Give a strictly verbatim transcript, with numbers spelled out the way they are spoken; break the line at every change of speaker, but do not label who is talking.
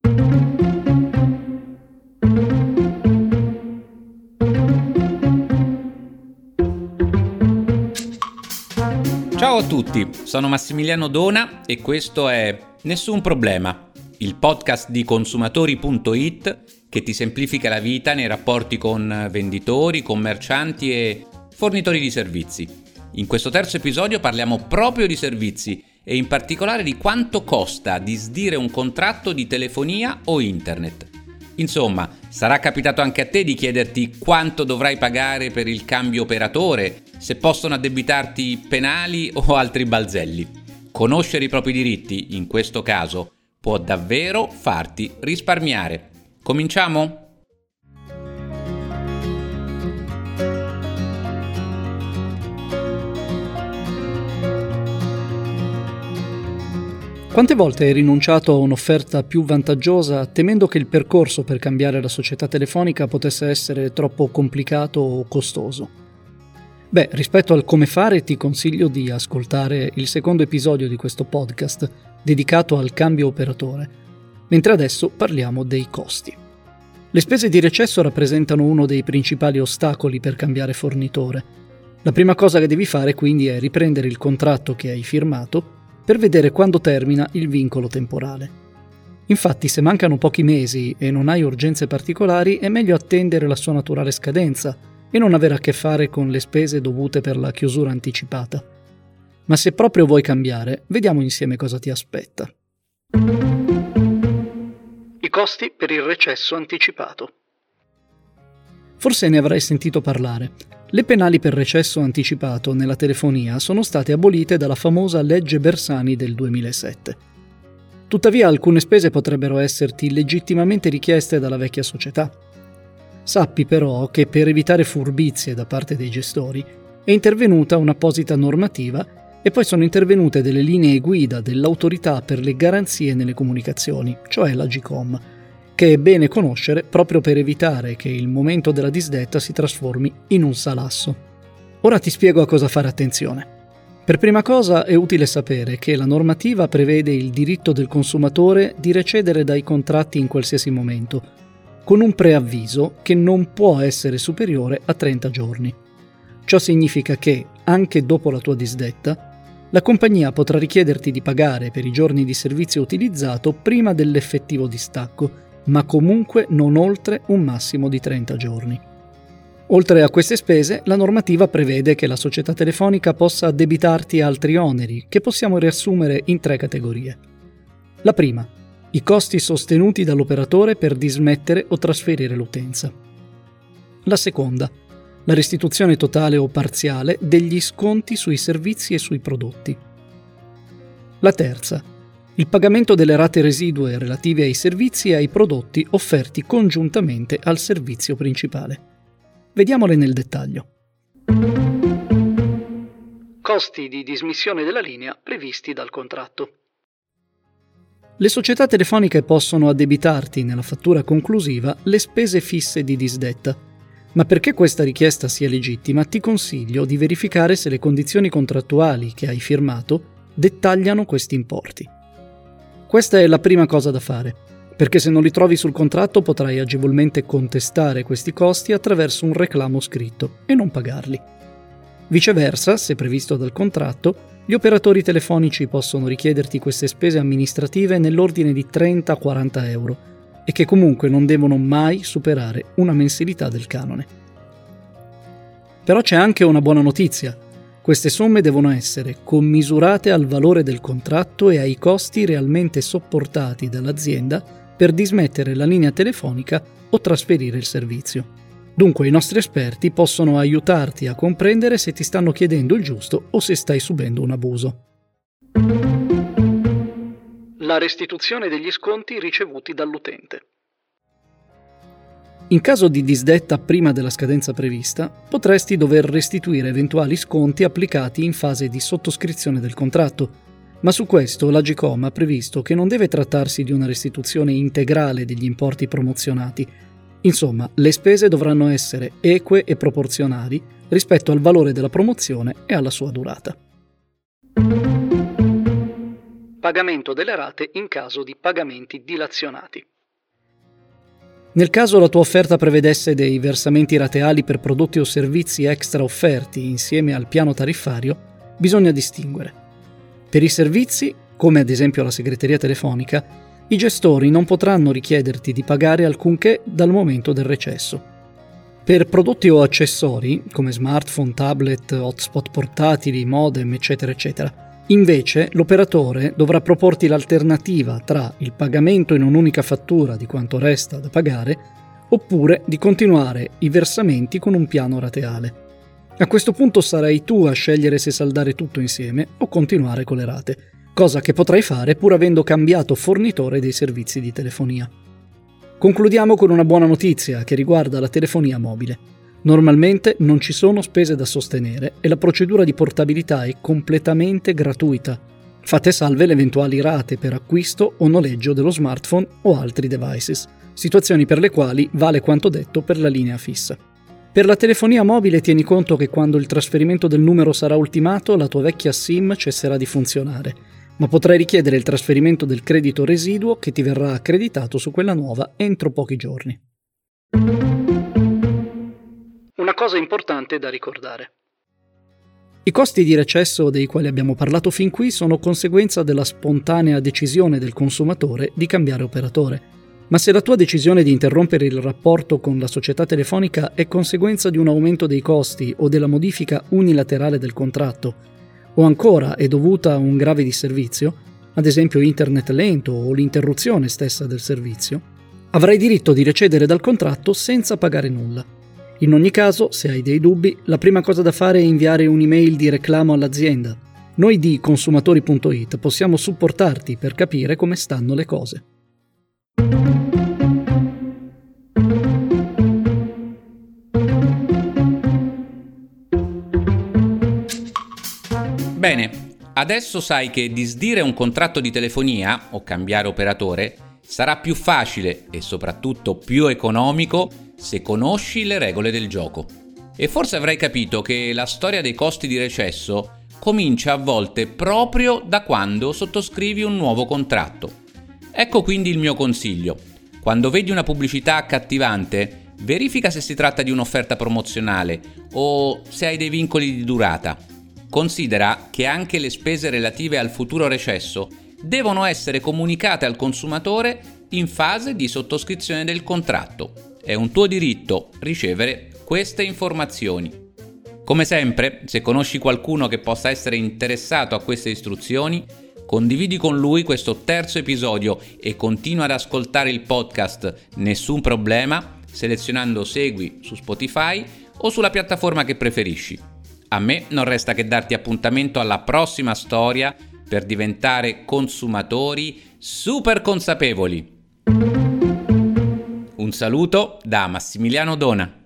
Ciao a tutti, sono Massimiliano Dona e questo è Nessun Problema, il podcast di consumatori punto it che ti semplifica la vita nei rapporti con venditori, commercianti e fornitori di servizi. In questo terzo episodio parliamo proprio di servizi e in particolare di quanto costa disdire un contratto di telefonia o internet. Insomma, sarà capitato anche a te di chiederti quanto dovrai pagare per il cambio operatore, se possono addebitarti penali o altri balzelli. Conoscere i propri diritti, in questo caso, può davvero farti risparmiare. Cominciamo?
Quante volte hai rinunciato a un'offerta più vantaggiosa temendo che il percorso per cambiare la società telefonica potesse essere troppo complicato o costoso? Beh, rispetto al come fare ti consiglio di ascoltare il secondo episodio di questo podcast dedicato al cambio operatore, mentre adesso parliamo dei costi. Le spese di recesso rappresentano uno dei principali ostacoli per cambiare fornitore. La prima cosa che devi fare quindi è riprendere il contratto che hai firmato per vedere quando termina il vincolo temporale. Infatti, se mancano pochi mesi e non hai urgenze particolari, è meglio attendere la sua naturale scadenza e non avere a che fare con le spese dovute per la chiusura anticipata. Ma se proprio vuoi cambiare, vediamo insieme cosa ti aspetta. I costi per il recesso anticipato. Forse ne avrai sentito parlare. Le penali per recesso anticipato nella telefonia sono state abolite dalla famosa legge Bersani del duemilasette. Tuttavia alcune spese potrebbero esserti legittimamente richieste dalla vecchia società. Sappi però che per evitare furbizie da parte dei gestori è intervenuta un'apposita normativa e poi sono intervenute delle linee guida dell'autorità per le garanzie nelle comunicazioni, cioè l'Agcom, che è bene conoscere proprio per evitare che il momento della disdetta si trasformi in un salasso. Ora ti spiego a cosa fare attenzione. Per prima cosa è utile sapere che la normativa prevede il diritto del consumatore di recedere dai contratti in qualsiasi momento, con un preavviso che non può essere superiore a trenta giorni. Ciò significa che, anche dopo la tua disdetta, la compagnia potrà richiederti di pagare per i giorni di servizio utilizzato prima dell'effettivo distacco, ma comunque non oltre un massimo di trenta giorni. Oltre a queste spese, la normativa prevede che la società telefonica possa addebitarti altri oneri, che possiamo riassumere in tre categorie. La prima, i costi sostenuti dall'operatore per dismettere o trasferire l'utenza. La seconda, la restituzione totale o parziale degli sconti sui servizi e sui prodotti. La terza, il pagamento delle rate residue relative ai servizi e ai prodotti offerti congiuntamente al servizio principale. Vediamole nel dettaglio. Costi di dismissione della linea previsti dal contratto. Le società telefoniche possono addebitarti nella fattura conclusiva le spese fisse di disdetta, ma perché questa richiesta sia legittima ti consiglio di verificare se le condizioni contrattuali che hai firmato dettagliano questi importi. Questa è la prima cosa da fare, perché se non li trovi sul contratto potrai agevolmente contestare questi costi attraverso un reclamo scritto e non pagarli. Viceversa, se previsto dal contratto, gli operatori telefonici possono richiederti queste spese amministrative nell'ordine di trenta a quaranta euro e che comunque non devono mai superare una mensilità del canone. Però c'è anche una buona notizia. Queste somme devono essere commisurate al valore del contratto e ai costi realmente sopportati dall'azienda per dismettere la linea telefonica o trasferire il servizio. Dunque i nostri esperti possono aiutarti a comprendere se ti stanno chiedendo il giusto o se stai subendo un abuso. La restituzione degli sconti ricevuti dall'utente. In caso di disdetta prima della scadenza prevista, potresti dover restituire eventuali sconti applicati in fase di sottoscrizione del contratto, ma su questo l'Agcom ha previsto che non deve trattarsi di una restituzione integrale degli importi promozionati. Insomma, le spese dovranno essere eque e proporzionali rispetto al valore della promozione e alla sua durata. Pagamento delle rate in caso di pagamenti dilazionati. Nel caso la tua offerta prevedesse dei versamenti rateali per prodotti o servizi extra offerti insieme al piano tariffario, bisogna distinguere. Per i servizi, come ad esempio la segreteria telefonica, i gestori non potranno richiederti di pagare alcunché dal momento del recesso. Per prodotti o accessori, come smartphone, tablet, hotspot portatili, modem, eccetera, eccetera, invece l'operatore dovrà proporti l'alternativa tra il pagamento in un'unica fattura di quanto resta da pagare oppure di continuare i versamenti con un piano rateale. A questo punto sarai tu a scegliere se saldare tutto insieme o continuare con le rate, cosa che potrai fare pur avendo cambiato fornitore dei servizi di telefonia. Concludiamo con una buona notizia che riguarda la telefonia mobile. Normalmente non ci sono spese da sostenere e la procedura di portabilità è completamente gratuita. Fate salve le eventuali rate per acquisto o noleggio dello smartphone o altri devices, situazioni per le quali vale quanto detto per la linea fissa. Per la telefonia mobile tieni conto che quando il trasferimento del numero sarà ultimato la tua vecchia SIM cesserà di funzionare, ma potrai richiedere il trasferimento del credito residuo che ti verrà accreditato su quella nuova entro pochi giorni. Una cosa importante da ricordare. I costi di recesso dei quali abbiamo parlato fin qui sono conseguenza della spontanea decisione del consumatore di cambiare operatore. Ma se la tua decisione di interrompere il rapporto con la società telefonica è conseguenza di un aumento dei costi o della modifica unilaterale del contratto, o ancora è dovuta a un grave disservizio, ad esempio internet lento o l'interruzione stessa del servizio, avrai diritto di recedere dal contratto senza pagare nulla. In ogni caso, se hai dei dubbi, la prima cosa da fare è inviare un'email di reclamo all'azienda. Noi di consumatori punto it possiamo supportarti per capire come stanno le cose.
Bene, adesso sai che disdire un contratto di telefonia o cambiare operatore sarà più facile e soprattutto più economico se conosci le regole del gioco. E forse avrai capito che la storia dei costi di recesso comincia a volte proprio da quando sottoscrivi un nuovo contratto. Ecco quindi il mio consiglio. Quando vedi una pubblicità accattivante, verifica se si tratta di un'offerta promozionale o se hai dei vincoli di durata. Considera che anche le spese relative al futuro recesso devono essere comunicate al consumatore in fase di sottoscrizione del contratto. È un tuo diritto ricevere queste informazioni. Come sempre, se conosci qualcuno che possa essere interessato a queste istruzioni, condividi con lui questo terzo episodio e continua ad ascoltare il podcast Nessun Problema selezionando Segui su Spotify o sulla piattaforma che preferisci. A me non resta che darti appuntamento alla prossima storia per diventare consumatori super consapevoli. Un saluto da Massimiliano Dona.